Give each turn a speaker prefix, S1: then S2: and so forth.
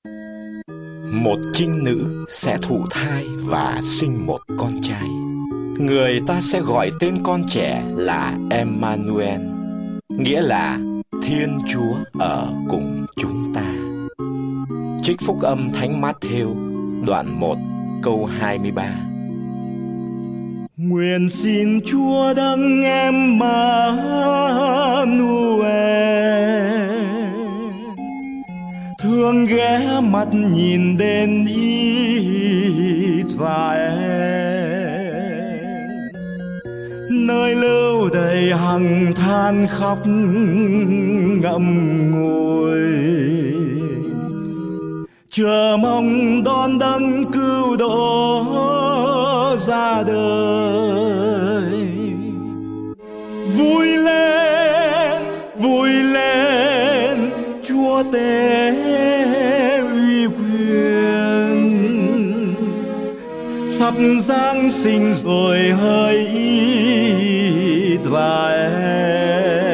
S1: Một trinh nữ sẽ thụ thai và sinh một con trai. Người ta sẽ gọi tên con trẻ là Emmanuel, nghĩa là Thiên Chúa ở cùng chúng ta. Trích Phúc Âm Thánh Mát-thêu, đoạn 1, câu 23.
S2: Nguyện xin Chúa đấng Emmanuel thương ghé mắt nhìn đến Israel, nơi lưu đầy hằng than khóc ngậm ngùi, chờ mong đón đấng cứu độ ra đời. Vui lên, Chúa tể uy quyền, sắp Giáng sinh rồi hỡi Israel.